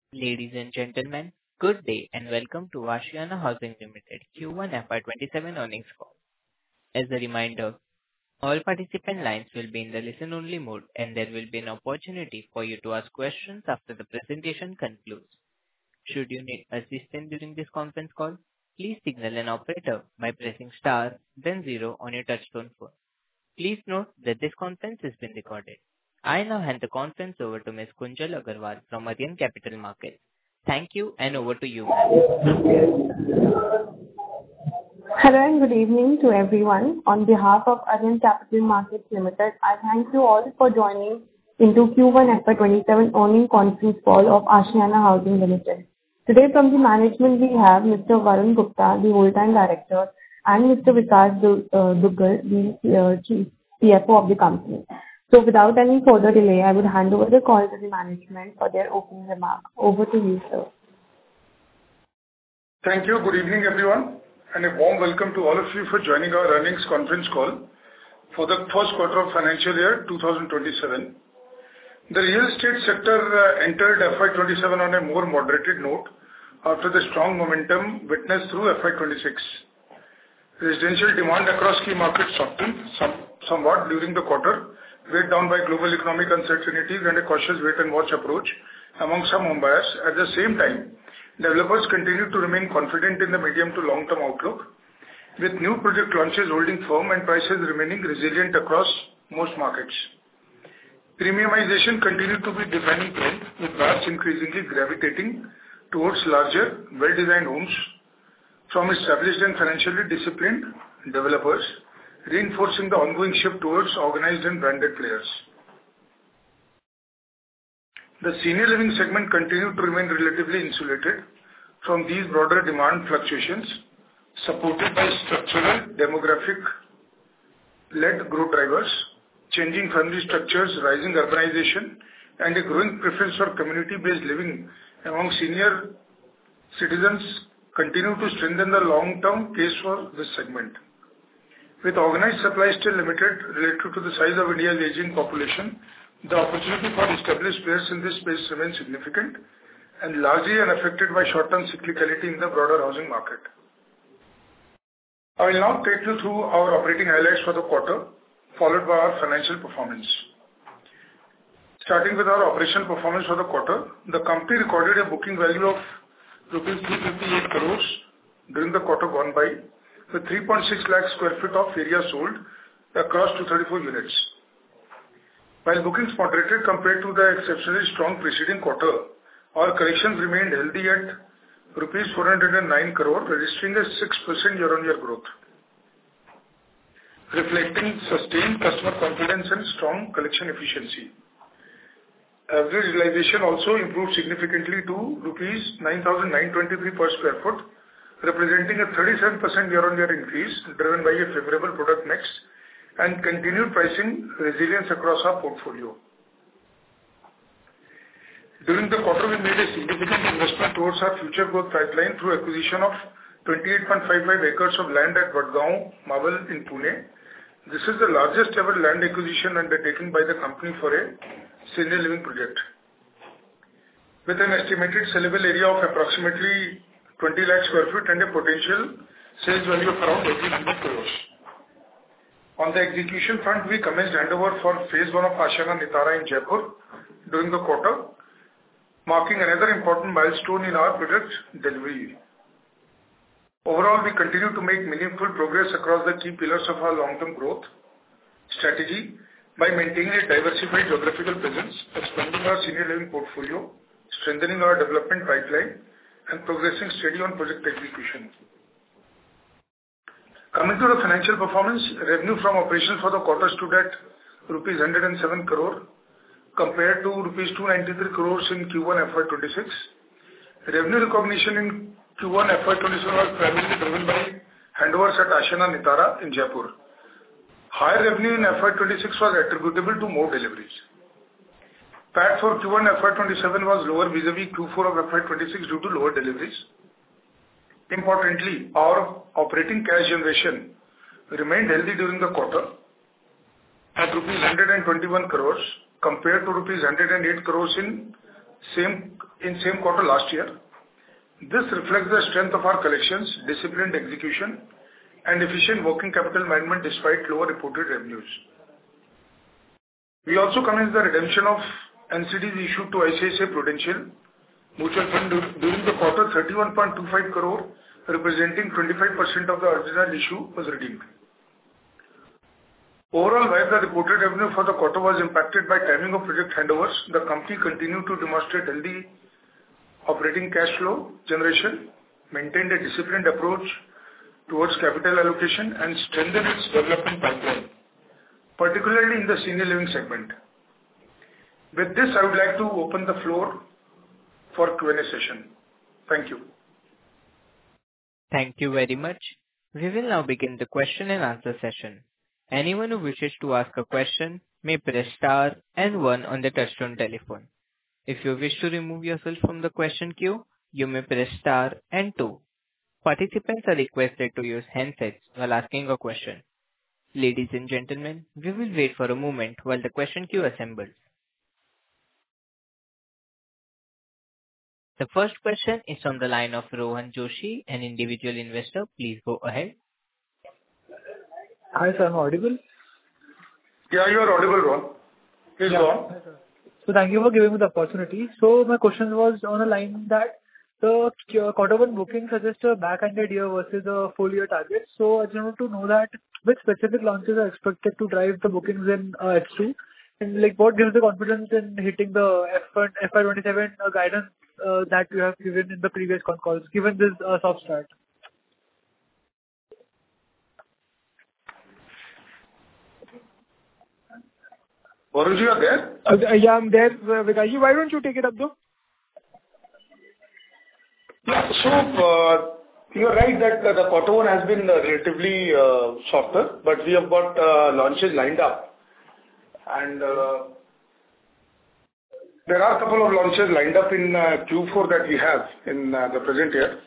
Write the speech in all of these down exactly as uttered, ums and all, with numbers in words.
Ladies and gentlemen, good day and welcome to Ashiana Housing Limited Q one F Y twenty-seven earnings call. As a reminder, all participant lines will be in the listen-only mode, and there will be an opportunity for you to ask questions after the presentation concludes. Should you need assistance during this conference call, please signal an operator by pressing star, then zero on your touchtone phone. Please note that this conference is being recorded. I now hand the conference over to Miz Kunjal Agarwal from Arihant Capital Markets. Thank you, and over to you, ma'am. Hello and good evening to everyone. On behalf of Arihant Capital Markets Limited, I thank you all for joining into Q one F Y twenty-seven earnings conference call of Ashiana Housing Limited. Today from the management we have Mister Varun Gupta, the Whole-Time Director, and Mister Vikas Duggal, the uh, Chief C F O of the company. So without any further delay, I would hand over the call to the management for their opening remarks. Over to you, sir. Thank you. Good evening, everyone, and a warm welcome to all of you for joining our earnings conference call for the first quarter of financial year twenty twenty-seven. The real estate sector uh, entered F Y twenty-seven on a more moderated note after the strong momentum witnessed through F Y twenty-six. Residential demand across key markets softened some, somewhat during the quarter, weighed down by global economic uncertainties and a cautious wait-and-watch approach among some home buyers. At the same time, developers continue to remain confident in the medium to long-term outlook, with new project launches holding firm and prices remaining resilient across most markets. Premiumization continued to be a defining trend, with buyers increasingly gravitating towards larger, well-designed homes from established and financially disciplined developers, reinforcing the ongoing shift towards organized and branded players. The senior living segment continued to remain relatively insulated from these broader demand fluctuations, supported by structural demographic-led growth drivers, changing family structures, rising urbanization, and a growing preference for community-based living among senior citizens continue to strengthen the long-term case for this segment. With organized supply still limited related to the size of India's aging population, the opportunity for established players in this space remains significant and largely unaffected by short-term cyclicality in the broader housing market. I will now take you through our operating highlights for the quarter, followed by our financial performance. Starting with our operational performance for the quarter, the company recorded a booking value of rupees three hundred fifty-eight crores during the quarter gone by, with three point six lakh square feet of area sold across two hundred thirty-four units. While bookings moderated compared to the exceptionally strong preceding quarter, our collections remained healthy at rupees four hundred nine crore, registering a six percent year-on-year growth, reflecting sustained customer confidence and strong collection efficiency. Average realization also improved significantly to rupees nine thousand nine hundred twenty-three per square foot, representing a thirty-seven percent year-on-year increase driven by a favorable product mix and continued pricing resilience across our portfolio. During the quarter, we made a significant investment towards our future growth pipeline through acquisition of twenty-eight point five five acres of land at Vadgaon, Mawal in Pune. This is the largest ever land acquisition undertaken by the company for a senior living project. With an estimated sellable area of approximately twenty lakh square feet and a potential sales value of around eighteen hundred crores. On the execution front, we commenced handover for phase one of Ashiana Nitara in Jaipur during the quarter, marking another important milestone in our project delivery. Overall, we continue to make meaningful progress across the key pillars of our long-term growth strategy by maintaining a diversified geographical presence, expanding our senior living portfolio, strengthening our development pipeline, and progressing steady on project execution. Coming to the financial performance, revenue from operations for the quarter stood at rupees one hundred seven crore compared to rupees two hundred ninety-three crores in Q one F Y twenty-six. Revenue recognition in Q one F Y twenty-seven was primarily driven by handovers at Ashiana Nitara in Jaipur. Higher revenue in F Y twenty-six was attributable to more deliveries. P A T for Q one F Y twenty-seven was lower vis-a-vis Q four of F Y twenty-six due to lower deliveries. Importantly, our operating cash generation remained healthy during the quarter at rupees one hundred twenty-one crores compared to rupees one hundred eight crores in in same quarter last year. This reflects the strength of our collections, disciplined execution, and efficient working capital management despite lower reported revenues. We also commenced the redemption of N C Ds issued to I C I C I Prudential Mutual Fund during the quarter. thirty-one point two five crore, representing twenty-five percent of the original issue, was redeemed. Overall, while the reported revenue for the quarter was impacted by timing of project handovers, the company continued to demonstrate healthy operating cash flow generation, maintained a disciplined approach towards capital allocation, and strengthened its development pipeline, particularly in the senior living segment. With this, I would like to open the floor for Q and A session. Thank you. Thank you very much. We will now begin the question and answer session. Anyone who wishes to ask a question may press star and one on the touchtone telephone. If you wish to remove yourself from the question queue, you may press star and two. Participants are requested to use handsets while asking a question. Ladies and gentlemen, we will wait for a moment while the question queue assembles. The first question is on the line of Rohan Joshi, an individual investor. Please go ahead. Hi, sir. I'm audible? Yeah, you are audible, Rohan. Please go on. Hi, sir. So thank you for giving me the opportunity. So my question was on a line that the quarter one booking suggests a back-ended year versus a full year target. So I just want to know that which specific launches are expected to drive the bookings in uh, H two, and like what gives the confidence in hitting the F Y twenty-seven uh, guidance uh, that you have given in the previous con calls, given this uh, soft start. Varun, you are there? Uh, yeah, I'm there, uh, Vikash. Why don't you take it up though? Yeah. So, uh, you're right that uh, the quarter one has been uh, relatively uh, softer, but we have got uh, launches lined up. And uh, there are a couple of launches lined up in uh, Q four that we have in uh, the present year.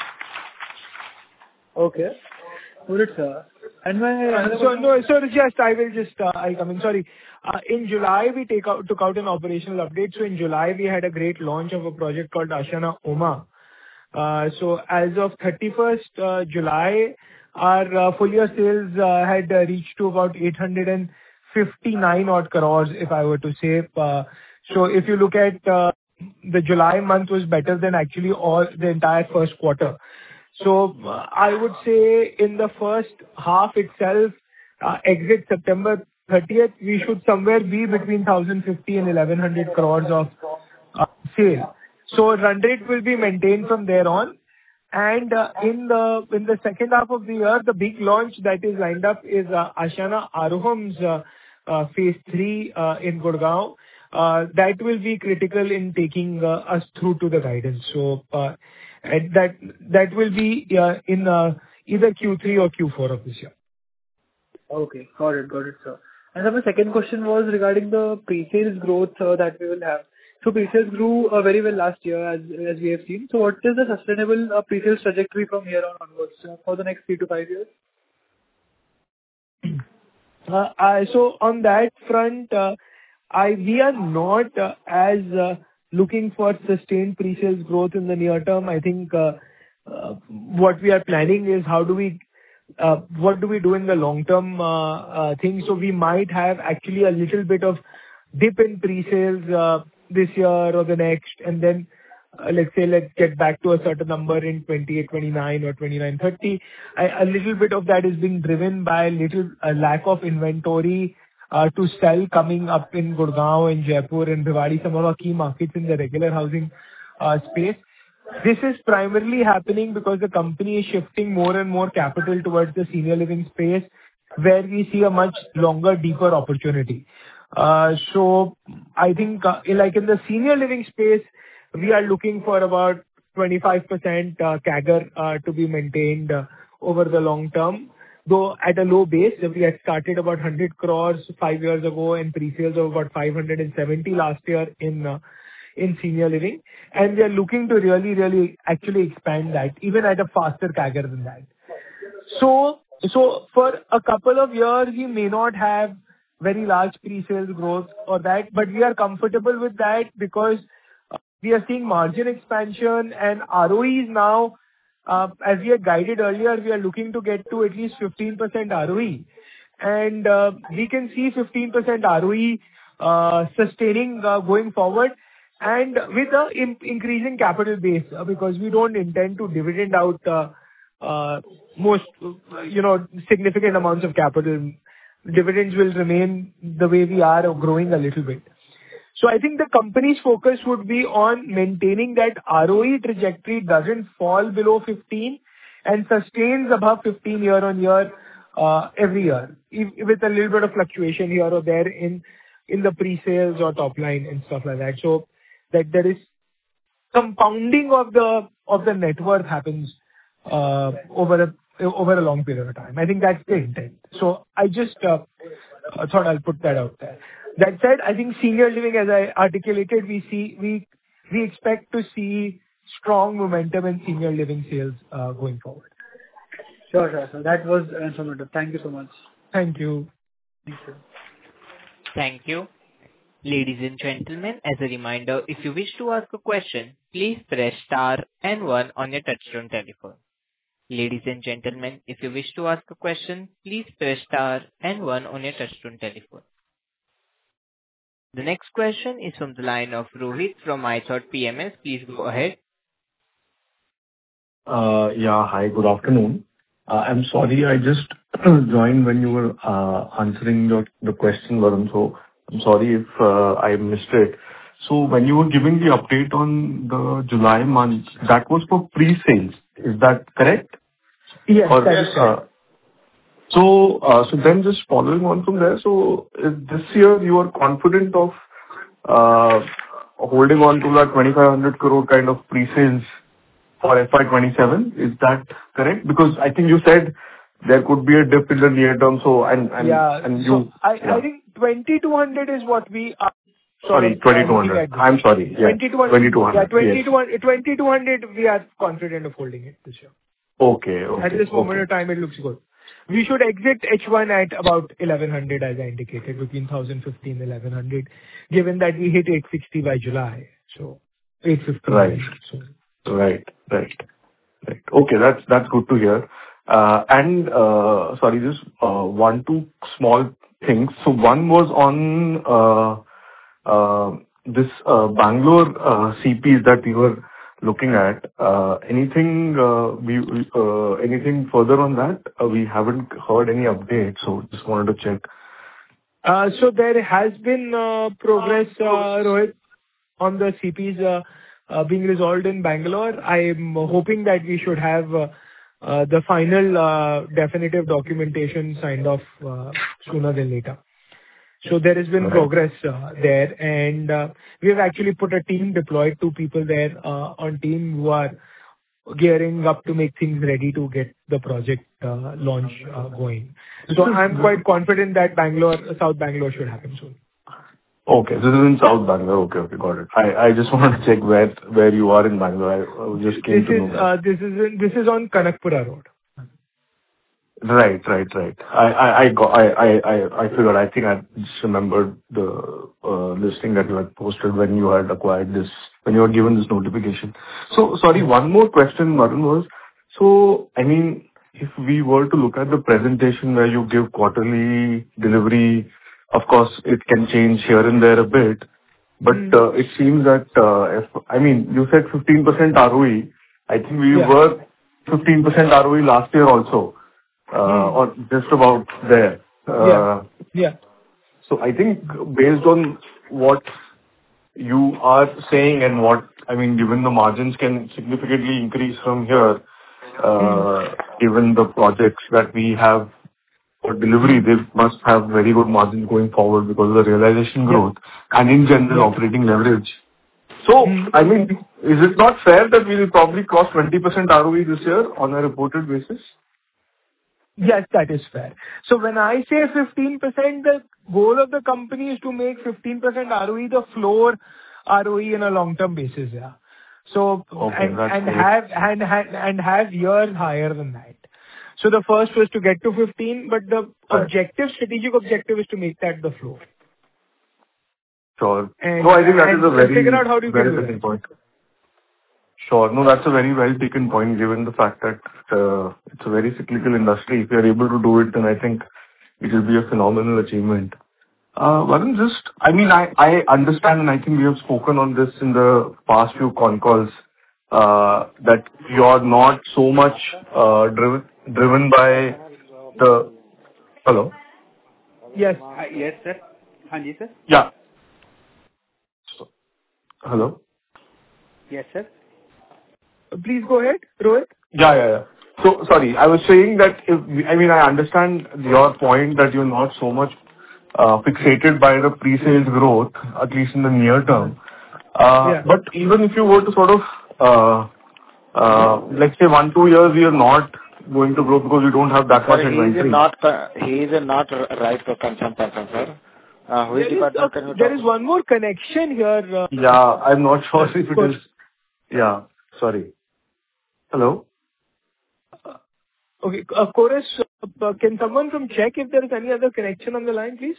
Okay. Good, sir. And my so no, sir, just I will just uh, I come in. Sorry. Uh, in July we take out took out an operational update. So in July we had a great launch of a project called Ashiana Oma. Uh, so as of thirty-first uh, July, our uh, full year sales uh, had uh, reached to about eight hundred fifty-nine odd crores, if I were to say. Uh, so if you look at uh, the July month was better than actually all the entire first quarter. So uh, I would say in the first half itself, uh, exit September thirtieth, we should somewhere be between one thousand fifty and eleven hundred crores of uh, sale. So run rate will be maintained from there on. And uh, in the in the second half of the year, the big launch that is lined up is uh, Ashiana Aaroham's uh, uh, phase three uh, in Gurgaon. Uh, that will be critical in taking uh, us through to the guidance. So uh, and that that will be uh, in uh, either Q three or Q four of this year. Okay, got it, got it, sir. And then my second question was regarding the pre-sales growth uh, that we will have. So pre-sales grew uh, very well last year, as as we have seen. So what is the sustainable uh, pre-sales trajectory from here on onwards uh, for the next three to five years? Uh, I, so on that front, uh, I we are not uh, as uh, looking for sustained pre-sales growth in the near term. I think uh, uh, what we are planning is how do we uh, what do we do in the long term uh, uh, thing. So we might have actually a little bit of dip in pre-sales uh, this year or the next, and then uh, let's say let's get back to a certain number in twenty-eight, twenty-nine or twenty-nine, thirty. I, a little bit of that is being driven by a little a lack of inventory uh, to sell coming up in Gurgaon and Jaipur and Bhiwadi, some of our key markets in the regular housing uh, space. This is primarily happening because the company is shifting more and more capital towards the senior living space, where we see a much longer, deeper opportunity. Uh, so I think uh, like in the senior living space, we are looking for about twenty-five percent uh, C A G R uh, to be maintained uh, over the long term, though at a low base. We had started about one hundred crores five years ago and pre-sales of about five hundred seventy last year in uh, in senior living, and we are looking to really, really actually expand that even at a faster C A G R than that. So, so for a couple of years, we may not have very large pre-sales growth or that, but we are comfortable with that because we are seeing margin expansion and R O Es now, uh, as we had guided earlier, we are looking to get to at least fifteen percent R O E. And uh, we can see fifteen percent R O E uh, sustaining uh, going forward, and with a in- increasing capital base, uh, because we don't intend to dividend out uh, uh, most, uh, you know, significant amounts of capital. Dividends will remain the way we are, or growing a little bit. So I think the company's focus would be on maintaining that R O E trajectory doesn't fall below fifteen and sustains above fifteen year on year, uh, every year, if- with a little bit of fluctuation here or there in in the pre-sales or top line and stuff like that. So that there is compounding of the of the net worth happens uh, over a over a long period of time. I think that's the intent. So I just uh, uh, thought I'll put that out there. That said, I think senior living, as I articulated, we see we we expect to see strong momentum in senior living sales uh, going forward. Sure, sure, sir. That was informative. Thank you so much. Thank you. Thank you. Thank you. Ladies and gentlemen, as a reminder, if you wish to ask a question, please press star and one on your touchtone telephone. Ladies and gentlemen, if you wish to ask a question, please press star and one on your touchtone telephone. The next question is from the line of Rohit from iThought P M S. Please go ahead. Uh, Yeah. Hi, good afternoon. Uh, I'm sorry, I just joined when you were uh, answering your the question, Varun, so I'm sorry if uh, I missed it. So when you were giving the update on the July month, that was for pre-sales. Is that correct? Yes, Or, that is correct. uh, So uh, so then just following on from there, so uh, this year you are confident of uh, holding on to that twenty-five hundred crore kind of pre-sales for F Y twenty-seven. Is that correct? Because I think you said there could be a dip in the near term, so and and Yeah. and So you... I Yeah. I think twenty-two hundred is what we are sort Sorry, of uh, twenty-two looking hundred. at. I'm sorry. Yeah, twenty-two hundred. twenty-two Yeah, hundred. Yes. twenty-two hundred, twenty-two hundred, we are confident of holding it this year. Okay. Okay. At this moment Okay. of time, it looks good. We should exit H one at about eleven hundred, as I indicated, between one thousand fifteen and eleven hundred, given that we hit eight sixty by July. So eight fifty. Right. So Right. Right. Right. Okay, that's that's good to hear. Uh, And uh, sorry, just uh, one, two small things. So one was on uh, uh, this uh, Bangalore uh, C Ps that we were looking at. Uh, Anything uh, we we, uh, anything further on that? Uh, We haven't heard any update, so just wanted to check. Uh, so there has been uh, progress, uh, Rohit, on the C Ps uh, uh, being resolved in Bangalore. I'm hoping that we should have uh, uh, the final uh, definitive documentation signed off uh, sooner than later. So there has been Right. progress uh, there, and uh, we have actually put a team, deployed two people there uh, on team who are gearing up to make things ready to get the project uh, launch uh, going. So I'm quite confident that Bangalore, South Bangalore should happen soon. Okay, this is in South Bangalore. Okay, okay, got it. I I just wanted to check where where you are in Bangalore. I I was just keen This to know is that. uh, this is in- this is on Kanakpura Road. Right, right, right. I I I got. I I I I figured. I think I just remembered the uh, listing that you had posted when you had acquired this, when you were given this notification. So sorry, one more question, Varun, was, so I mean, if we were to look at the presentation where you give quarterly delivery, of course, it can change here and there a bit, but Hmm. uh, it seems that, uh, if, I mean, you said fifteen percent R O E. I think we Yeah. were fifteen percent R O E last year also, uh, Hmm. or just about there. Yeah. Uh, Yeah. So I think based on what you are saying and what, I mean, given the margins can significantly increase from here, uh, given the projects that we have for delivery, they must have very good margins going forward because of the realization Yeah. growth and in general Yeah. operating leverage. So, Hmm. I mean, is it not fair that we will probably cross twenty percent R O E this year on a reported basis? Yes, that is fair. So when I say fifteen percent, the goal of the company is to make fifteen percent R O E the floor R O E in a long-term basis, yeah. So, Okay, and that's and great. have and and and have years higher than that. So the first was to get to fifteen, but the Right. objective, strategic objective is to make that the floor. Sure. and No, I think that is and a and figure very out how you can well do taken that. point. Sure. No, that's a very well taken point, given the fact that uh, it's a very cyclical industry. If you're able to do it, then I think it will be a phenomenal achievement. Uh, Varun, just, I mean, I I understand, and I think we have spoken on this in the past few con calls, uh, that you're not so much uh, driven driven by the... Hello? Yes. Uh, Yes, sir. Hanji, sir. Yeah. So- Hello? Yes, sir. Please go ahead, Rohit. Yeah, yeah, yeah. So sorry, I was saying that if, I mean, I understand your point that you're not so much uh, fixated by the pre-sales growth, at least in the near term. Uh, Yeah. But even if you were to sort of, uh, uh, let's say one, two years, we are not going to grow because we don't have that much Sir, he is inventory. not uh, he is not r- right to concern person, sir. Uh, which There is a, department can you there talk? is one more connection here. Uh, Yeah, I'm not sure uh, if it course. is... Yeah, sorry. Hello? Okay, uh, Chorus, uh, can someone from check if there is any other connection on the line, please?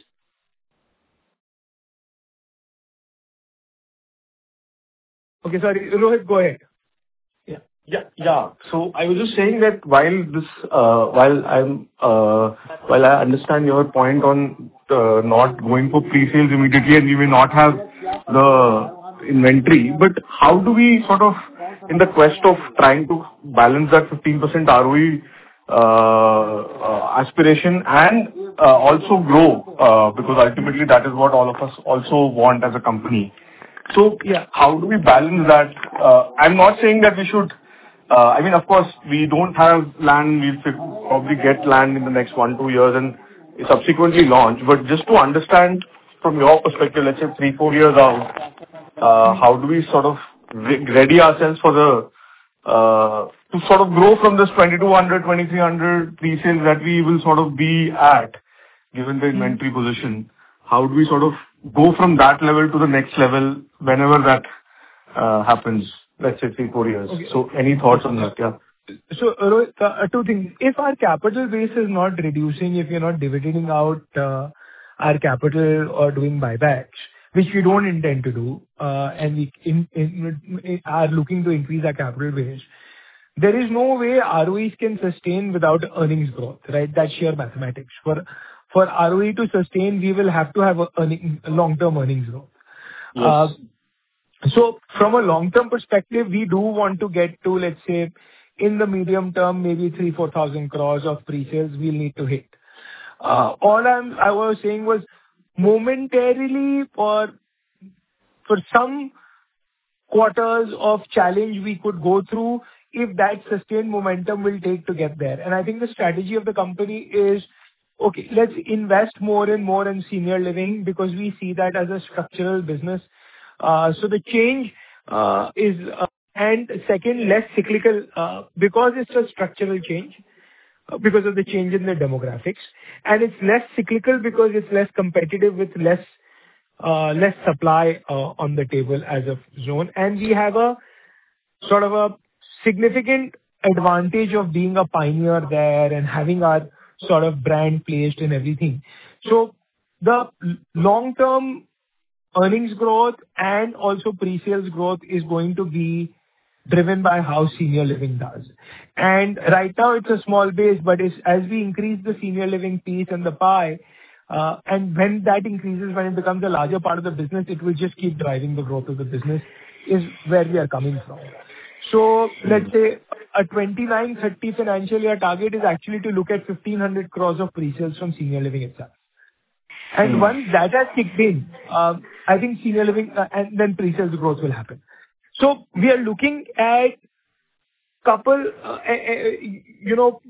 Okay, sorry, Rohit, go ahead. Yeah. Yeah, yeah. So I was just saying that while this, uh, while I'm, uh, while I understand your point on uh, not going for pre-sales immediately, and we may not have the inventory, but how do we sort of, in the quest of trying to balance that fifteen percent R O E uh, uh, aspiration and uh, also grow, uh, because ultimately that is what all of us also want as a company. So Yeah. how do we balance that? Uh, I'm not saying that we should, uh, I mean, of course, we don't have land. We'll fi- probably get land in the next one, two years and subsequently launch. But just to understand from your perspective, let's say three, four years out, uh, how do we sort of re- ready ourselves for the, uh, to sort of grow from this twenty-two hundred, twenty-three hundred pre-sales that we will sort of be at, given the inventory position? How do we sort of go from that level to the next level whenever that uh, happens, let's say three, four years? Okay. So any thoughts on that? Yeah. So, Rohit, uh, two things. If our capital base is not reducing, if you're not dividending out uh, our capital or doing buybacks, which we don't intend to do, uh, and we in- in- in- are looking to increase our capital base, there is no way R O Es can sustain without earnings growth, right? That's sheer mathematics. For for R O E to sustain, we will have to have a earning- long-term earnings growth. Uh, Yes. So from a long-term perspective, we do want to get to, let's say, in the medium term, maybe three, four thousand crores of pre-sales we'll need to hit. Uh, All I'm- I was saying was momentarily for for some quarters of challenge we could go through, if that sustained momentum will take to get there. And I think the strategy of the company is, okay, let's invest more and more in senior living because we see that as a structural business. Uh, So the change uh, is, uh, and second, less cyclical, uh, because it's a structural change, uh, because of the change in the demographics, and it's less cyclical because it's less competitive with less uh, less supply uh, on the table as a zone. And we have a sort of a significant advantage of being a pioneer there and having our sort of brand placed in everything. So the l- long-term earnings growth and also pre-sales growth is going to be driven by how senior living does. And right now it's a small base, but it's, as we increase the senior living piece and the pie, uh, and when that increases, when it becomes a larger part of the business, it will just keep driving the growth of the business, is where we are coming from. So let's say a twenty-nine thirty financial year target is actually to look at fifteen hundred crores of pre-sales from senior living itself. And Hmm. once that has kicked in, um, I think senior living, uh, and then pre-sales growth will happen. So we are looking at couple, uh, uh, uh, you know,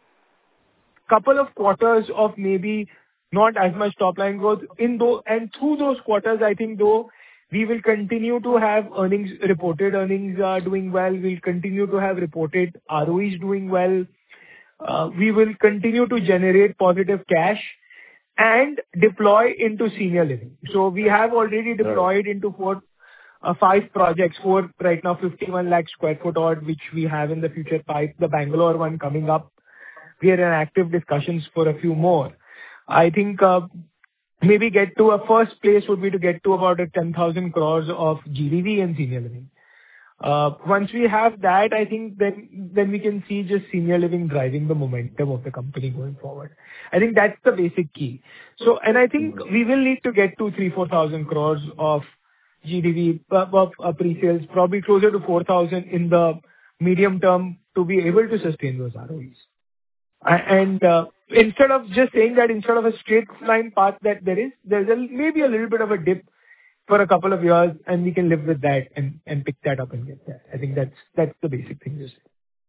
couple of quarters of maybe not as much top line growth in those, and through those quarters, I think though, we will continue to have earnings, reported earnings, uh, doing well. We'll continue to have reported R O Es doing well. Uh, We will continue to generate positive cash and deploy into senior living. So we have already deployed into four, uh, five projects, four right now, fifty-one lakh square foot odd, which we have in the future pipe, the Bangalore one coming up. We are in active discussions for a few more. I think, uh, maybe get to a first place would be to get to about a ten thousand crores of G D V in senior living. Uh, Once we have that, I think then then we can see just senior living driving the momentum of the company going forward. I think that's the basic key. So, and I think we will need to get to three, four thousand crores of G D V uh, of uh, pre-sales, probably closer to four thousand in the medium term to be able to sustain those R O Es. A- And uh, instead of just saying that instead of a straight line path that there is, there's a, maybe a little bit of a dip for a couple of years, and we can live with that and, and pick that up and get that. I think that's that's the basic thing to say.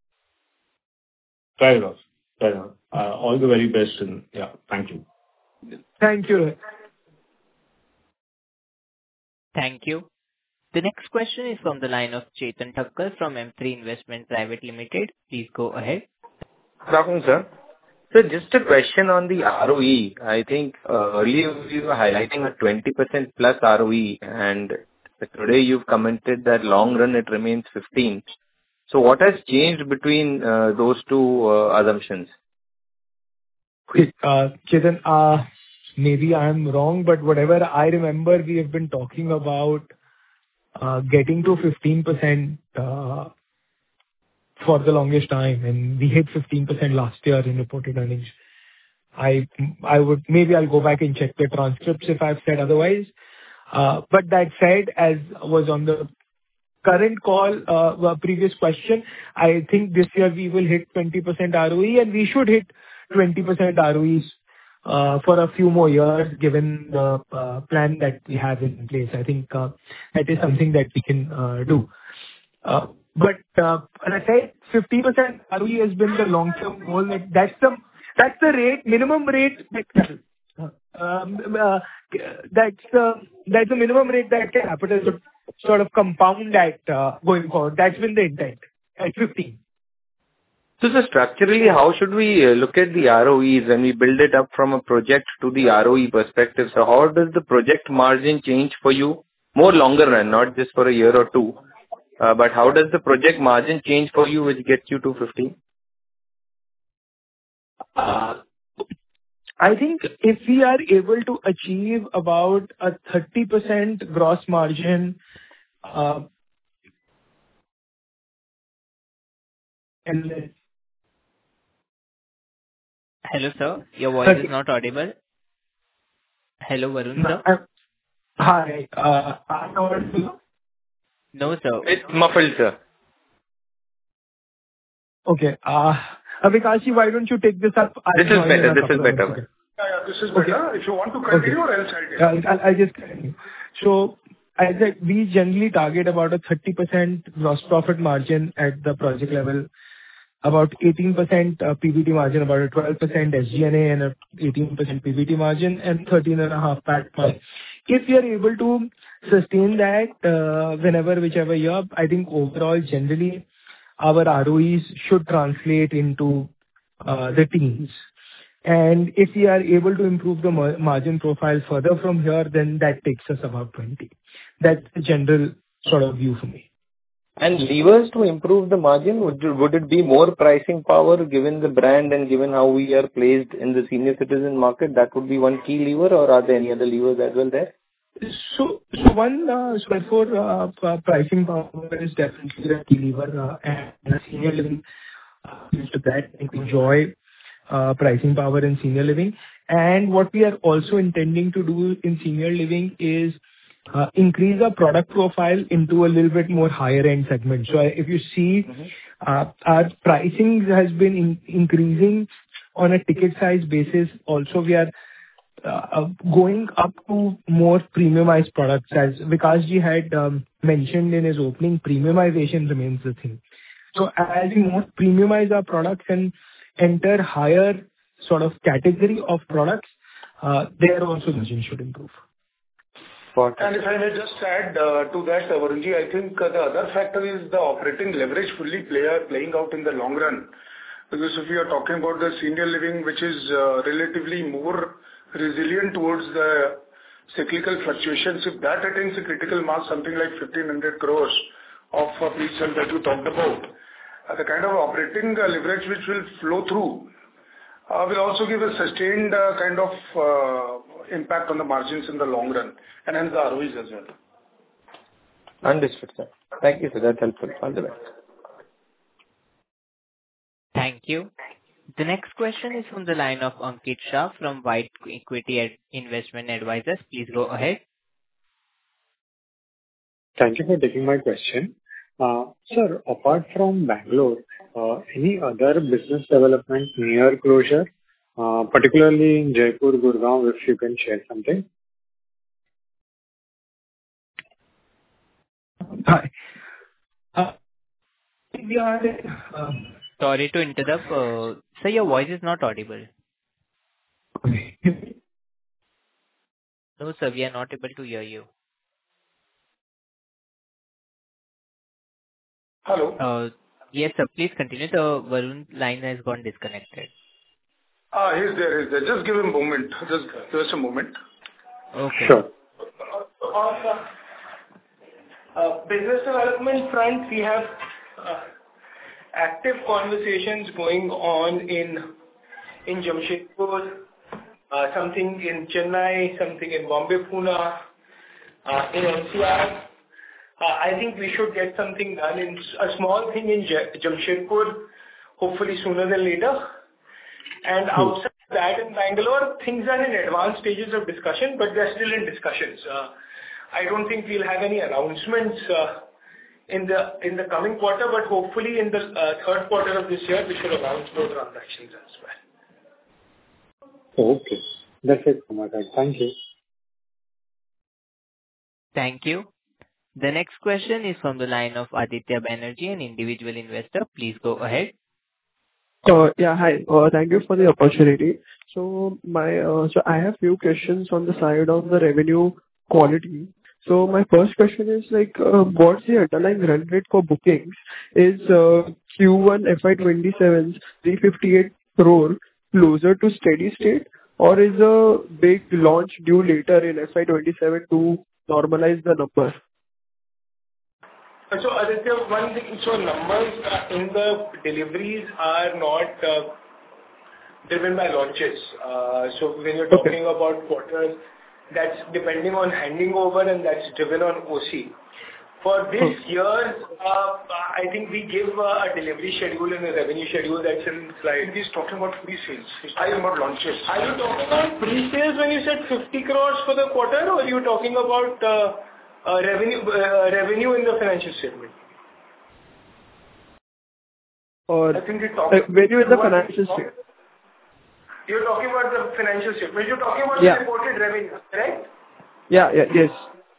Fair enough. Fair enough. Uh, All the very best, and yeah, thank you. Thank you. Thank you. The next question is from the line of Chetan Thakkar from M three Investment Private Limited. Please go ahead. Good afternoon, sir. So just a question on the R O E. I think uh, earlier you were highlighting a twenty percent plus R O E, and today you've commented that long run it remains fifteen. So what has changed between uh, those two uh, assumptions? Okay, uh, Chetan, uh, maybe I'm wrong, but whatever I remember, we have been talking about uh, getting to fifteen percent uh, for the longest time, and we hit fifteen percent last year in reported earnings. I I would maybe I'll go back and check the transcripts if I've said otherwise. Uh, But that said, as was on the current call, uh, the previous question, I think this year we will hit twenty percent R O E, and we should hit twenty percent R O Es uh, for a few more years, given the uh, plan that we have in place. I think uh, that is something that we can uh, do. Uh, But uh, as I said, fifty percent R O E has been the long-term goal. Like, That's the that's the rate, minimum rate that um, uh, that's the that's the minimum rate that capital should sort of compound at uh, going forward. That's been the intent at fifteen. So sir, structurally, how should we uh, look at the R O Es when we build it up from a project to the R O E perspective? So how does the project margin change for you more longer run, not just for a year or two? Uh, but how does the project margin change for you, which gets you to fifteen? Uh, I think if we are able to achieve about a thirty percent gross margin, uh, and let's- Hello, sir. Your voice is not audible. Hello, Varun, sir. Uh, Hi, uh, I'm audible? No, sir. It's muffled, sir. Okay. Uh, Vikashji, why don't you take this up? I'll This is join in better. a This couple is of better. minutes. Okay. Yeah, yeah, this is Okay. better. If you want to continue or else I'll get I'll I'll- I'll just continue. So as I said, we generally target about a thirty percent gross profit margin at the project level, about eighteen percent uh, P B T margin, about a twelve percent S G and A, and a eighteen percent P B T margin, and thirteen point five P A T margin. If we are able to sustain that, uh, whenever, whichever year, I think overall, generally, our R O Es should translate into uh, the teens. And if we are able to improve the mar- margin profile further from here, then that takes us about twenty. That's the general sort of view for me. And levers to improve the margin, would you- would it be more pricing power given the brand and given how we are placed in the senior citizen market? That would be one key lever, or are there any other levers as well there? So, so one, uh, so therefore, uh, uh, pricing power is definitely a key lever, uh, and a senior living uh, to that and enjoy uh, pricing power in senior living. And what we are also intending to do in senior living is uh, increase our product profile into a little bit more higher end segment. So if you see, uh, our pricing has been in- increasing on a ticket size basis. Also, we are uh, going up to more premiumized products. As Vikasji had um, mentioned in his opening, premiumization remains the thing. So as we more premiumize our products and enter higher sort of category of products, uh, there also margin should improve. And if I may just add uh, to that, uh, Varunji, I think uh, the other factor is the operating leverage fully play, playing out in the long run. Because if we are talking about the senior living, which is uh, relatively more resilient towards the cyclical fluctuations, if that attains a critical mass, something like fifteen hundred crores of uh, pre-sale that you talked about, uh, the kind of operating uh, leverage which will flow through uh, will also give a sustained uh, kind of uh, impact on the margins in the long run, and hence the R O Es as well. Understood, sir. Thank you, sir. That's helpful. All the best. Thank you. The next question is from the line of Ankit Shah from White Equity Ad- Investment Advisors. Please go ahead. Thank you for taking my question. Uh, Sir, apart from Bangalore, uh, any other business development near closure, uh, particularly in Jaipur, Gurgaon, if you can share something? Hi. Uh, We are, uh, Sorry to interrupt. Uh, sir, your voice is not audible. okay. No, sir, we are not able to hear you. Hello? Uh, yes, sir, please continue. The Varun line has gone disconnected. Ah, he's there, he's there. Just give him a moment. Just give us a moment. Okay. Sure. On the uh, business development front, we have uh, active conversations going on in in Jamshedpur, uh, something in Chennai, something in Bombay, Pune, uh, in N C R. Uh, I think we should get something done in a small thing in J- Jamshedpur, hopefully sooner than later. And outside that, in Bangalore, things are in advanced stages of discussion, but they're still in discussions. Uh, I don't think we'll have any announcements uh, in the in the coming quarter, but hopefully in the uh, third quarter of this year, we should announce those transactions as well. Okay. That's it from my side. Thank you. Thank you. The next question is from the line of Aditya Banerjee, an individual investor. Please go ahead. Uh, Yeah, hi. Uh, Thank you for the opportunity. So my, uh, so I have few questions on the side of the revenue quality. So my first question is like, uh, what's the underlying run rate for bookings? Is uh, Q one F Y twenty-seven's three hundred fifty-eight crore closer to steady state, or is a big launch due later in F Y twenty-seven to normalize the number? So Aditya, one thing, so numbers uh, in the deliveries are not uh, driven by launches. Uh, So when you're talking Okay. about quarters, that's depending on handing over, and that's driven on O C. For this year, uh, I think we give uh, a delivery schedule and a revenue schedule that's in slide. He's talking about pre-sales. He's talking about launches. Are you talking about pre-sales when you said fifty crores for the quarter, or are you talking about uh, uh, revenue uh, revenue in the financial statement? Or I think you're uh, talking. when you in the financial statement? You're talking about the financial statement. You're talking about Yeah. the reported revenue, right? Yeah, yeah, yes.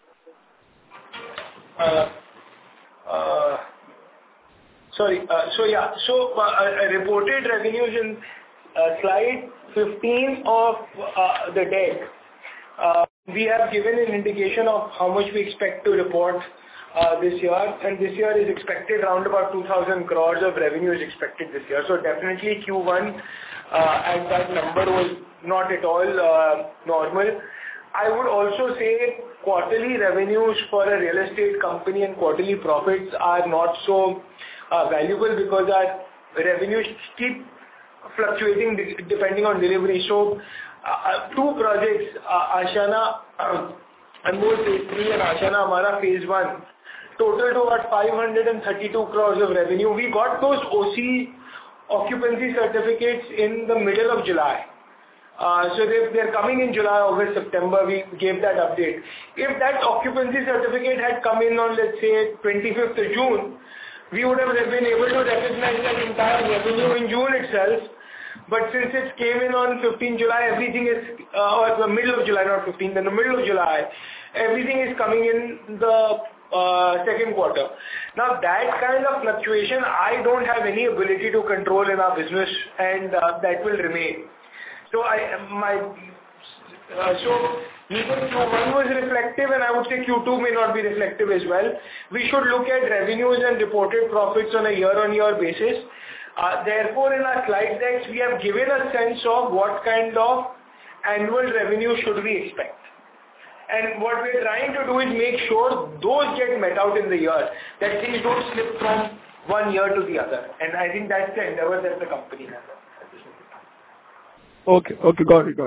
Uh, uh, Sorry. uh, So yeah. So uh, uh, reported revenues in uh, slide fifteen of uh, the deck, uh, we have given an indication of how much we expect to report uh, this year, and this year is expected around about two thousand crores of revenue is expected this year. So definitely Q one, uh, and that number was not at all uh, normal. I would also say quarterly revenues for a real estate company and quarterly profits are not so uh, valuable because our revenues keep fluctuating de- depending on delivery. So, uh, two projects, uh, Ashiana uh, Anmol Phase three and Ashiana Amara Phase one, total to about five hundred thirty-two crores of revenue. We got those O C occupancy certificates in the middle of July. Uh, so they, they're coming in July, August, September. We gave that update. If that occupancy certificate had come in on, let's say, twenty-fifth of June, we would have been able to recognize that entire revenue in June itself. But since it came in on fifteenth July, everything is, uh, or the middle of July, not fifteenth, in the middle of July, everything is coming in the uh, second quarter. Now that kind of fluctuation, I don't have any ability to control in our business, and uh, that will remain. So I, my, uh, so even Q one was reflective, and I would say Q two may not be reflective as well. We should look at revenues and reported profits on a year-on-year basis. Uh, therefore, in our slide decks, we have given a sense of what kind of annual revenue should we expect. And what we're trying to do is make sure those get met out in the year, that things don't slip from one year to the other. And I think that's the endeavor that the company has. Okay, okay, got it, got it.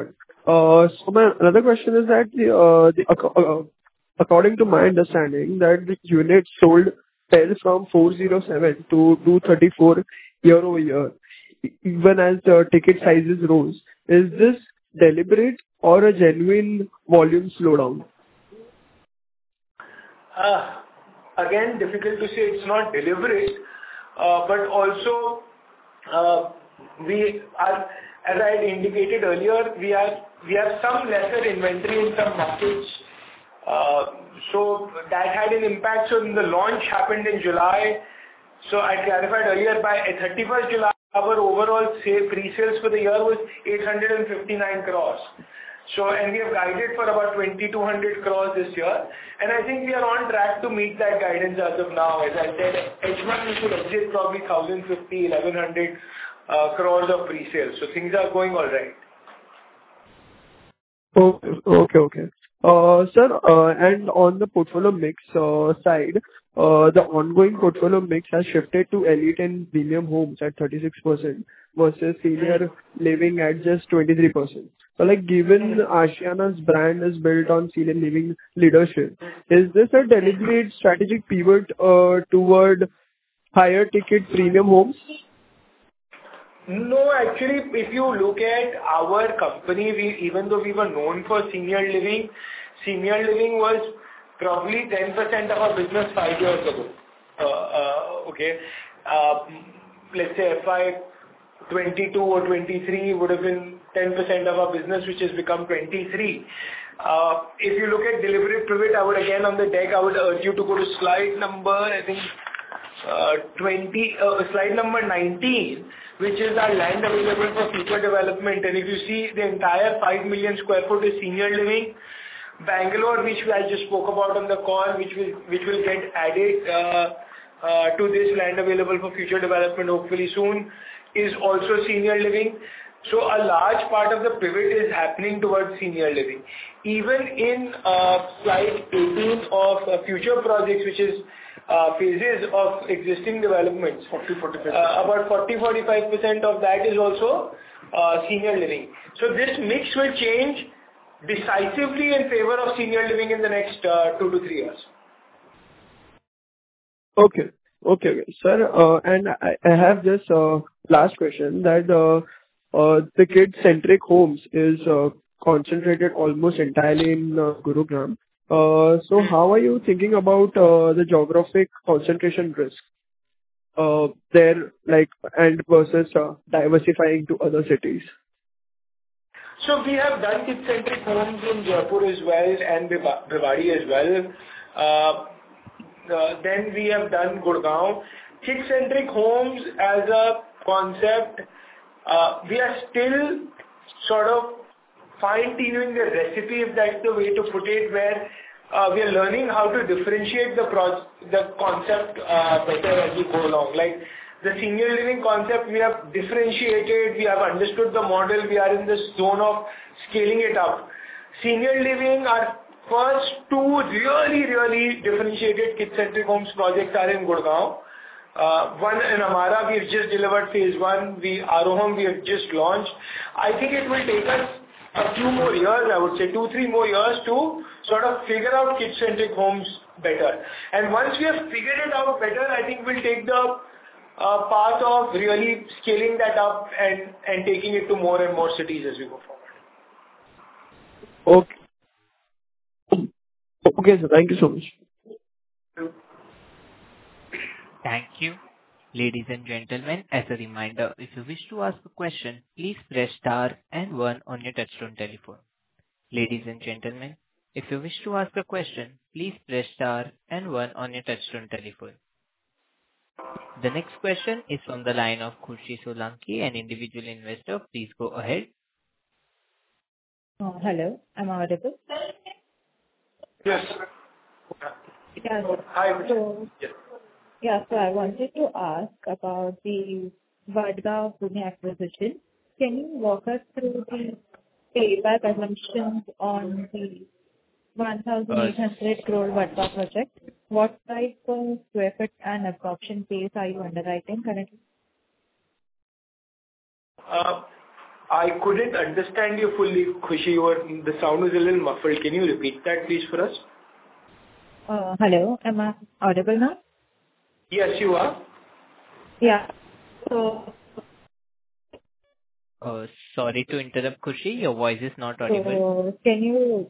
Uh, So my another question is that the uh, the ac- uh, according to my understanding, that the units sold fell from four oh seven to two thirty-four year-over-year, e- even as the ticket sizes rose. Is this deliberate or a genuine volume slowdown? Uh, Again, difficult to say. It's not deliberate, uh, but also, uh, we are, as I had indicated earlier, we are we have some lesser inventory in some markets. Uh, So that had an impact. So the launch happened in July. So I clarified earlier, by thirty-first July, our overall sale, pre-sales for the year was eight hundred fifty-nine crores. So, and we have guided for about twenty-two hundred crores this year, and I think we are on track to meet that guidance as of now. As I said, H one we should exit probably one thousand fifty, eleven hundred uh, crores of pre-sales. So things are going all right. Okay. Okay, okay. Uh, Sir, uh, and on the portfolio mix uh, side, uh, the ongoing portfolio mix has shifted to elite and premium homes at thirty-six percent versus senior living at just twenty-three percent. So, like, given Ashiana's brand is built on senior living leadership, is this a deliberate strategic pivot uh, toward higher ticket premium homes? No, actually, if you look at our company, we, even though we were known for senior living, senior living was probably ten percent of our business five years ago. Uh, uh, okay. Uh, let's say F Y twenty-two or twenty-three would have been ten percent of our business, which has become twenty-three. Uh, if you look at deliberate pivot, I would again on the deck, I would urge you to go to slide number, I think, uh, twenty, uh, slide number nineteen, which is our land available for future development. And if you see, the entire five million square foot is senior living. Bangalore, which I just spoke about on the call, which will which will get added uh, uh, to this land available for future development hopefully soon, is also senior living. So a large part of the pivot is happening towards senior living. Even in uh, slide eighteen of uh, future projects, which is uh, phases of existing developments, forty to forty-five percent. Uh, about forty to forty-five percent of that is also uh, senior living. So this mix will change decisively in favor of senior living in the next uh, two to three years. Okay. Okay, okay. Sir, uh, and I I have this uh, last question that uh, uh, the kid-centric homes is uh, concentrated almost entirely in uh, Gurugram. Uh, So how are you thinking about uh, the geographic concentration risk uh, there, like, and versus uh, diversifying to other cities? So we have done kid-centric homes in Jaipur as well and Bhiva- Bhiwadi as well. Uh, uh, Then we have done Gurgaon. Kid-centric homes as a concept, uh, we are still sort of fine-tuning the recipe, if that's the way to put it, where uh, we are learning how to differentiate the pro- the concept uh, better as we go along. Like, the senior living concept, we have differentiated, we have understood the model, we are in this zone of scaling it up. Senior living, our first two really, really differentiated kid-centric homes projects are in Gurgaon. Uh, one in Amara, we've just delivered phase one. We, Aroham, we have just launched. I think it will take us a few more years, I would say, two, three more years to sort of figure out kid-centric homes better. And once we have figured it out better, I think we'll take the uh, path of really scaling that up and, and taking it to more and more cities as we go forward. Okay. Okay, sir. Thank you so much. Thank you. Ladies and gentlemen, as a reminder, if you wish to ask a question, please press star and one on your touchtone telephone. Ladies and gentlemen, if you wish to ask a question, please press star and one on your touchtone telephone. The next question is from the line of Khushi Solanki, an individual investor. Please go ahead. Uh, Hello, am I audible? Yes. Yeah. Hi. So, yeah, so I wanted to ask about the Vadgaon Pune acquisition. Can you walk us through the payback assumptions on the one thousand eight hundred crore Vadgaon project? What type of square foot and absorption pace are you underwriting currently? Uh, I couldn't understand you fully, Khushi. Your, the sound was a little muffled. Can you repeat that, please, for us? Uh, hello, am I audible now? Yes, you are. Yeah. So, Uh, sorry to interrupt, Khushi. Your voice is not audible. so can you...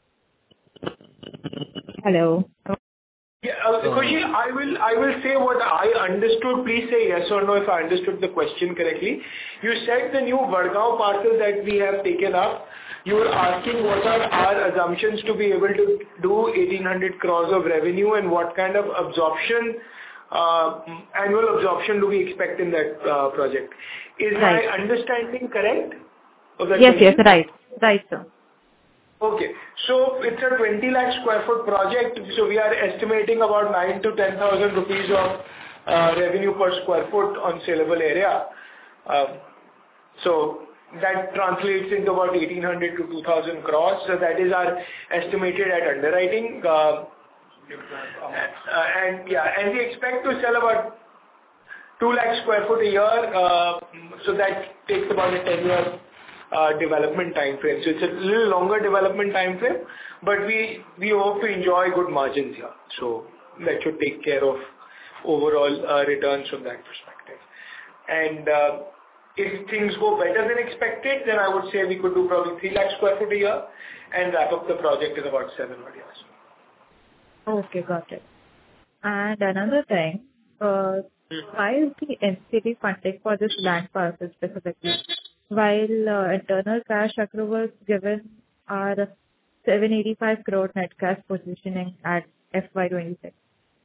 Hello. Yeah, uh, Uh, Khushi, I will, I will say what I understood. Please say yes or no if I understood the question correctly. You said the new Vadgaon parcel that we have taken up, you were asking what are our assumptions to be able to do eighteen hundred crores of revenue and what kind of absorption, uh, annual absorption do we expect in that uh, project. Is Right. my understanding correct of that Yes, yes, question? right. Right, sir. Okay. So it's a twenty lakh square foot project. So we are estimating about nine to ten thousand rupees of uh, revenue per square foot on saleable area. Um, So that translates into about eighteen hundred to two thousand crores. So that is our estimated at underwriting. Uh, uh, And yeah, and we expect to sell about two lakh square foot a year. uh, So that takes about a ten-year uh, development time frame. So it's a little longer development time frame, but we we hope to enjoy good margins here. So that should take care of overall uh, returns from that perspective. And uh, if things go better than expected, then I would say we could do probably three lakh square foot a year and wrap up the project in about seven odd years. Okay, got it. And another thing, uh, why is the N C D funding for this land parcel specifically, while uh, internal cash accruals given are seven hundred eighty-five crore net cash positioning at F Y twenty-six?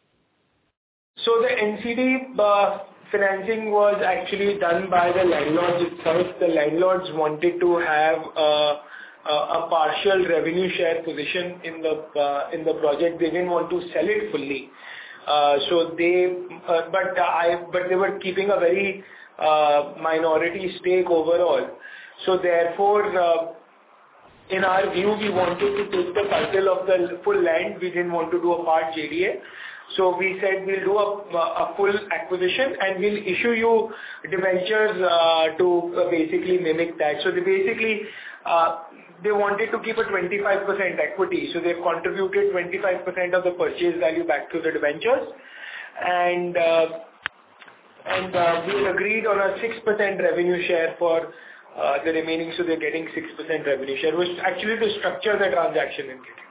So the N C D uh, financing was actually done by the landlords itself. The landlords wanted to have uh, a, a partial revenue share position in the uh, in the project. They didn't want to sell it fully. Uh, so they, uh, but I, but they were keeping a very uh, minority stake overall. So therefore, uh, in our view, we wanted to take the title of the full land. We didn't want to do a part J D A. So we said we'll do a, a full acquisition and we'll issue you debentures uh, to uh, basically mimic that. So they basically, uh, they wanted to keep a twenty-five percent equity. So they've contributed twenty-five percent of the purchase value back to the debentures. And, uh, and uh, we agreed on a six percent revenue share for uh, the remaining. So they're getting six percent revenue share, which actually to structure the transaction in getting.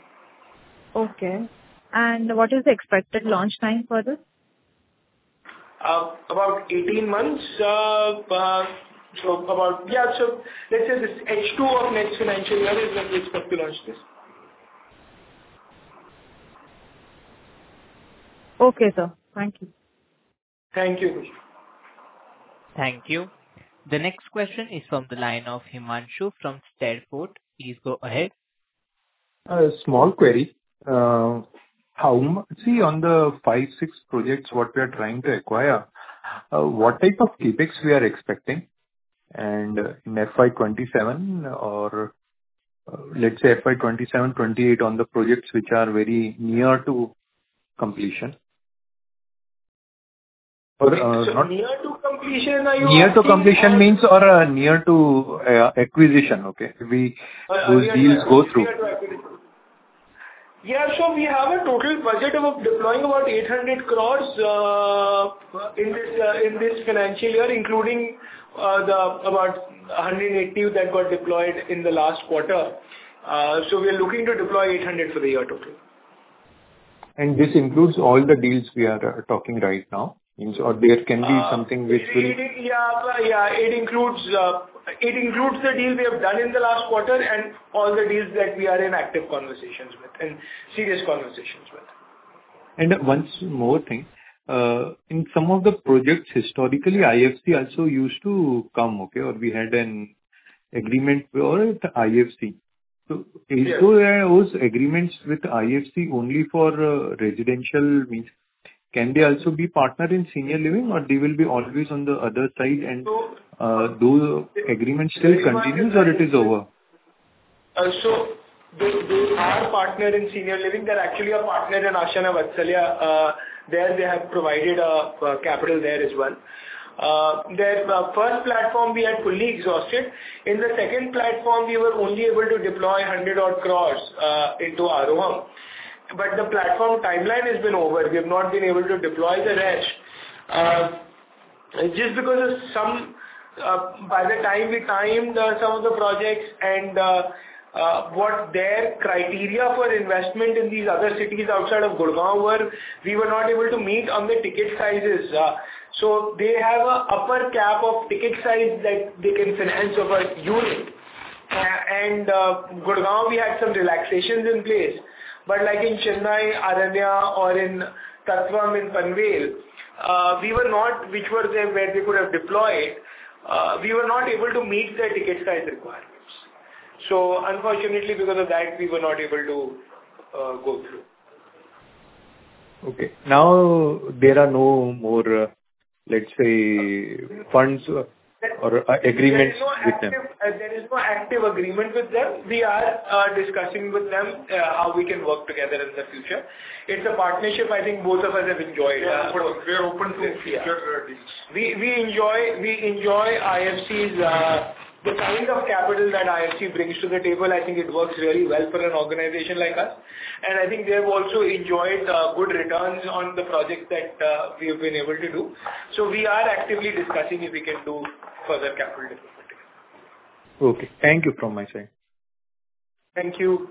Okay. And what is the expected launch time for this? Uh, about eighteen months. Uh, uh, so about, yeah, so let's say this H two of next financial year is when we expect to launch this. Okay, sir. Thank you. Thank you. Thank you. The next question is from the line of Himanshu from Steadfort. Please go ahead. A small query. Uh, How much, see, on the five, six projects what we are trying to acquire, uh, what type of CapEx we are expecting? And uh, in F Y twenty-seven or uh, let's say F Y twenty-seven, twenty-eight on the projects which are very near to completion. Or uh, So not near to completion, are you near to asking, completion or- means or uh, near to uh, acquisition, okay? We Uh, those near to deals go acquisition, through. near to acquisition. Yeah, so we have a total budget of deploying about eight hundred crores uh, in this uh, in this financial year, including uh, the about one hundred eighty that got deployed in the last quarter. Uh, so we are looking to deploy eight hundred for the year total. And this includes all the deals we are uh, talking right now? Means, or there can be Uh, something which it- will... it- Yeah, yeah, it includes uh, it includes the deal we have done in the last quarter and all the deals that we are in active conversations with and serious conversations with. And once more thing, uh, in some of the projects, historically, I F C also used to come, okay, or we had an agreement with I F C. So is Yes. there those agreements with I F C only for uh, residential means? Can they also be partner in senior living, or they will be always on the other side and So, uh, those agreements still very much continues in or line it is with- over? Uh, So they, they are partner in senior living. They're actually a partner in Ashiana Vatsalya. Uh, there they have provided a, a capital there as well. Uh, their uh, first platform we had fully exhausted. In the second platform, we were only able to deploy one hundred odd crores uh, into Aaroham. But the platform timeline has been over. We have not been able to deploy the rest. Uh, just because of some, uh, by the time we timed uh, some of the projects and uh, uh, what their criteria for investment in these other cities outside of Gurgaon were, we were not able to meet on the ticket sizes. Uh, so they have a upper cap of ticket size that they can finance of a unit. Uh, and uh, Gurgaon, we had some relaxations in place. But like in Chennai, Aranya, or in Tattvam in Panvel, uh, we were not, which were there where they could have deployed, uh, we were not able to meet their ticket size requirements. So unfortunately, because of that, we were not able to uh, go through. Okay. Now there are no more, uh, let's say, funds uh, or uh, agreements no with active, them. uh, there is no active agreement with them. We are uh, discussing with them uh, how we can work together in the future. It's a partnership I think both of us have enjoyed. Yeah, Uh, but we are open to yeah. future uh, deals. We we enjoy we enjoy I F C's uh, the kind of capital that I F C brings to the table. I think it works really well for an organization like us, and I think they have also enjoyed uh, good returns on the projects that uh, we have been able to do. So we are actively discussing if we can do further capital development. Okay. Thank you from my side. Thank you.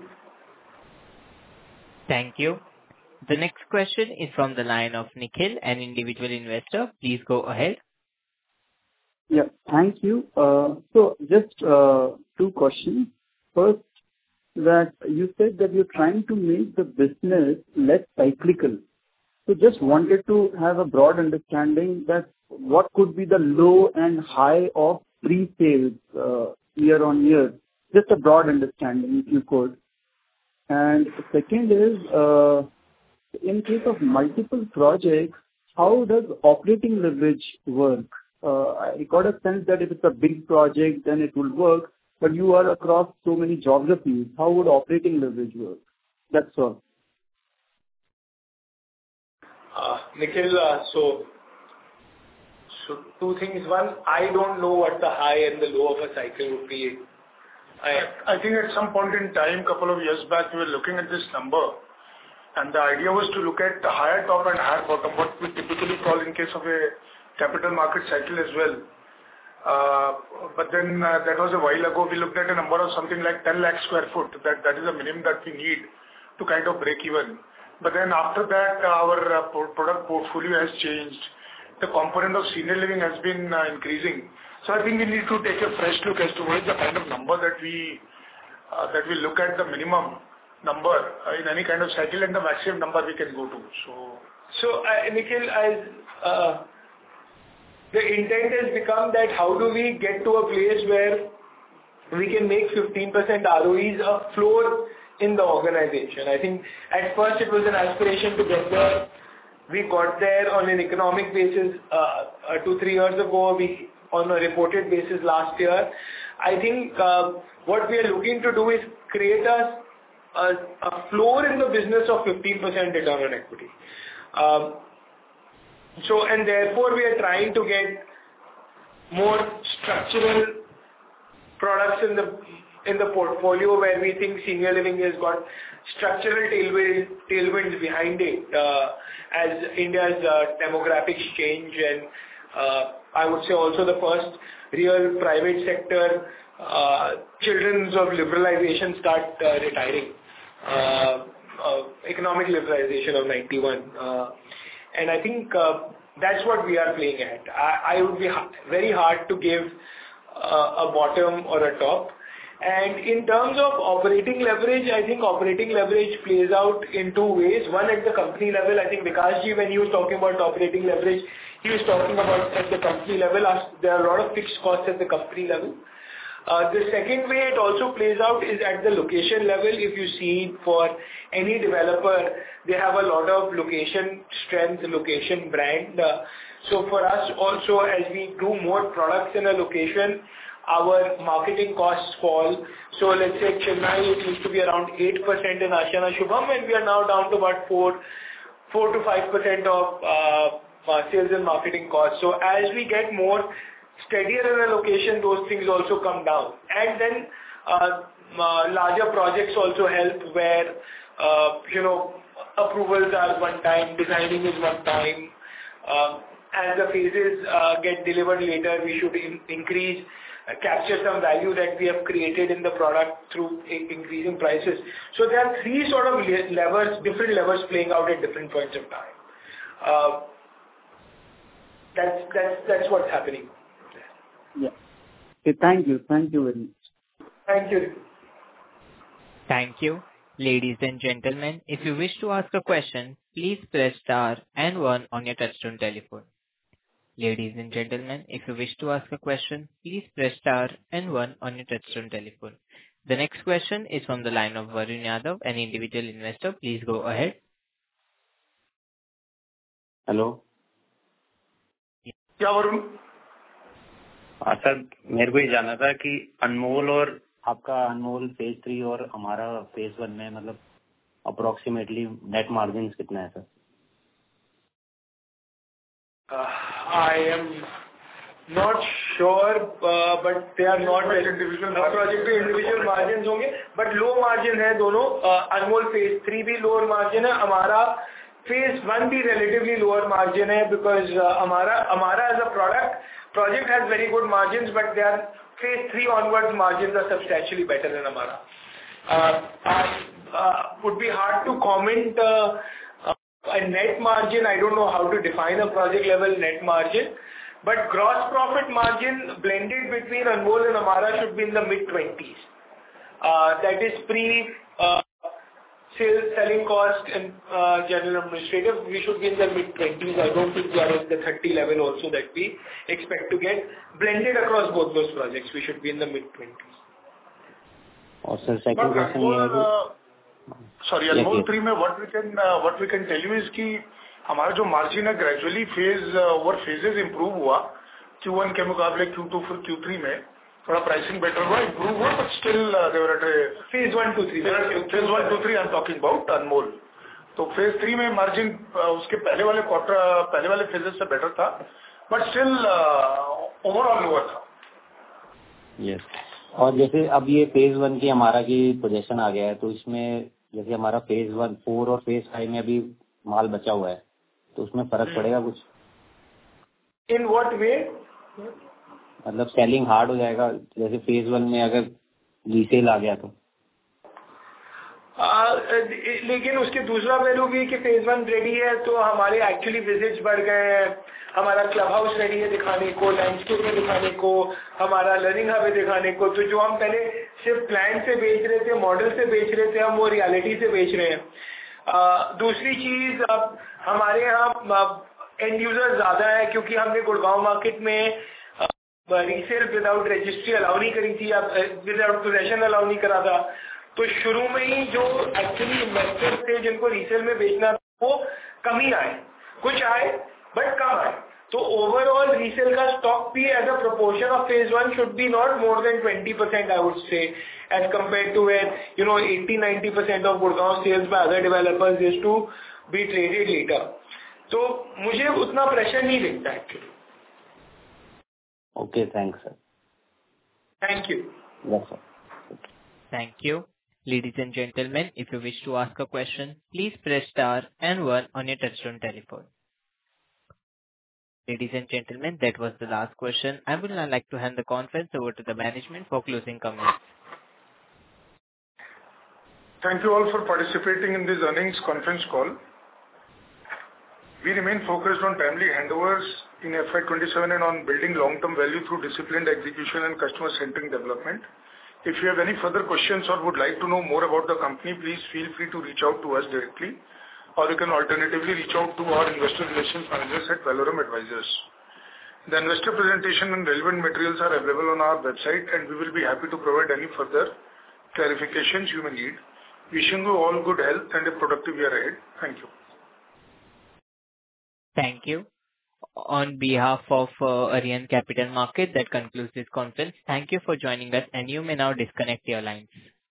Thank you. The next question is from the line of Nikhil, an individual investor. Please go ahead. Yeah, thank you. Uh, So just uh, two questions. First, that you said that you're trying to make the business less cyclical. So just wanted to have a broad understanding that what could be the low and high of pre-sales uh, year on year. Just a broad understanding, if you could. And second is, uh, in case of multiple projects, how does operating leverage work? Uh, I got a sense that if it's a big project, then it will work, but you are across so many geographies. How would operating leverage work? That's all. Uh, Nikhil, uh, so so two things. One, I don't know what the high and the low of a cycle would be. I, I think at some point in time, couple of years back, we were looking at this number, and the idea was to look at the higher top and higher bottom, what we typically call in case of a capital market cycle as well. Uh, but then uh, that was a while ago. We looked at a number of something like ten lakh square foot. That that is the minimum that we need to kind of break even. But then after that, our uh, product portfolio has changed. The component of senior living has been uh, increasing. So I think we need to take a fresh look as to what is the kind of number that we uh, that we look at the minimum number uh, in any kind of cycle and the maximum number we can go to. So, so uh, Nikhil, as uh, the intent has become that how do we get to a place where we can make fifteen percent R O Es a floor in the organization. I think at first it was an aspiration to get there. We got there on an economic basis uh, uh, two, three years ago. We on a reported basis last year. I think uh, what we are looking to do is create a, a, a floor in the business of fifteen percent return on equity. Um, so, and therefore we are trying to get more structural products in the in the portfolio where we think senior living has got structural tailwind, tailwinds behind it uh, as India's uh, demographics change, and uh, I would say also the first real private sector uh, children's of liberalization start uh, retiring, uh, uh, economic liberalization of ninety-one. Uh, and I think uh, that's what we are playing at. I, I would be ha- very hard to give uh, a bottom or a top. And in terms of operating leverage, I think operating leverage plays out in two ways. One, at the company level, I think Vikas ji, when he was talking about operating leverage, he was talking about at the company level, as there are a lot of fixed costs at the company level. Uh, the second way it also plays out is at the location level. If you see for any developer, they have a lot of location strength, location brand. Uh, so for us also, as we do more products in a location, our marketing costs fall. So let's say Chennai, it used to be around eight percent in Ashiana Shubham, and we are now down to about four, four to five percent of uh, uh, sales and marketing costs. So as we get more steadier in a location, those things also come down. And then uh, uh, larger projects also help where, uh, you know, approvals are one time, designing is one time. Uh, as the phases uh, get delivered later, we should in- increase, uh, capture some value that we have created in the product through in- increasing prices. So there are three sort of le- levers, different levers playing out at different points of time. Uh, that's, that's, that's what's happening. Yeah. Okay, thank you. Thank you very much. Thank you. Thank you. Ladies and gentlemen, if you wish to ask a question, please press star and one on your touchtone telephone. Ladies and gentlemen, if you wish to ask a question, please press star and one on your touchtone telephone. The next question is from the line of Varun Yadav, an individual investor. Please go ahead. Hello क्या वरुण? हाँ sir, मेरे को ये जानना था कि अनमोल और आपका अनमोल फेज थ्री और हमारा फेज वन में मतलब अप्रोक्सीमेटली नेट मार्जिन कितना है sir? I am not sure, uh, but they are not individual project पे individual margins होंगे, but low margin है दोनों. अनमोल phase three भी lower margin है, हमारा phase one भी relatively lower margin है because uh, हमारा हमारा as a product project has very good margins, but they are phase three onwards margins are substantially better than हमारा. Uh, uh, would be hard to comment. Uh, A net margin, I don't know how to define a project level net margin, but gross profit margin blended between Anmol and Amara should be in the mid twenties. Uh, that is pre uh, sales, selling cost and uh, general administrative. We should be in the mid twenties. I don't think we are at the thirty level also that we expect to get blended across both those projects. We should be in the mid twenties. Also, second question is. Sorry, Anmol three में what we can uh, what we can tell you is कि हमारा जो margin है gradually phase over uh, phases improve हुआ. Q one के मुकाबले Q two फिर Q three में थोड़ा pricing better हुआ, improve हुआ, but still uh, they were at a phase one, two, three. Phase one, two, three I'm talking about Anmol. तो phase three में margin uh, उसके पहले वाले quarter पहले वाले phases से better था, but still uh, overall lower था. Yes. और जैसे अब ये फेज वन की हमारा की पोजीशन आ गया है, तो इसमें जैसे हमारा फेज वन फोर और फेज फाइव में अभी माल बचा हुआ है, तो उसमें फर्क पड़ेगा कुछ? In what way? मतलब सेलिंग हार्ड हो जाएगा जैसे फेज वन में अगर रीसेल आ गया तो? आ, लेकिन उसके दूसरा पहलू भी कि फेज वन रेडी है तो हमारे एक्चुअली विजिट्स बढ़ गए हैं, हमारा क्लब हाउस रेडी है दिखाने को, लैंडस्केप में दिखाने को, हमारा लर्निंग हब है दिखाने को. तो जो हम पहले सिर्फ प्लान से बेच रहे थे, मॉडल से बेच रहे थे, हम वो रियलिटी से बेच रहे हैं. आ, दूसरी चीज अब हमारे यहाँ एंड यूजर ज्यादा है क्योंकि हमने गुड़गांव मार्केट में रीसेल विदाउट रजिस्ट्री अलाउ नहीं करी थी, विदाउट पोजेशन अलाउ नहीं करा था. तो शुरू में ही जो एक्चुअली इन्वेस्टर थे जिनको रीसेल में बेचना था वो कम ही आए, कुछ आए बट कम आए. तो ओवरऑल रीसेल का स्टॉक भी as a proportion of phase one should be not more than twenty percent I would say as compared to where you know eighty ninety percent of Gurgaon sales by other developers is to be traded later. तो मुझे उतना pressure नहीं दिखता actually. Okay, thanks sir. Thank you. Yes sir. Thank you. Ladies and gentlemen, if you wish to ask a question, please press star and one on your touchtone telephone. Ladies and gentlemen, that was the last question. I would now like to hand the conference over to the management for closing comments. Thank you all for participating in this earnings conference call. We remain focused on timely handovers in F Y twenty-seven and on building long-term value through disciplined execution and customer-centric development. If you have any further questions or would like to know more about the company, please feel free to reach out to us directly, or you can alternatively reach out to our investor relations managers at Valorem Advisors. The investor presentation and relevant materials are available on our website, and we will be happy to provide any further clarifications you may need. Wishing you all good health and a productive year ahead. Thank you. Thank you. On behalf of uh, Arihant Capital Market, that concludes this conference. Thank you for joining us, and you may now disconnect your lines.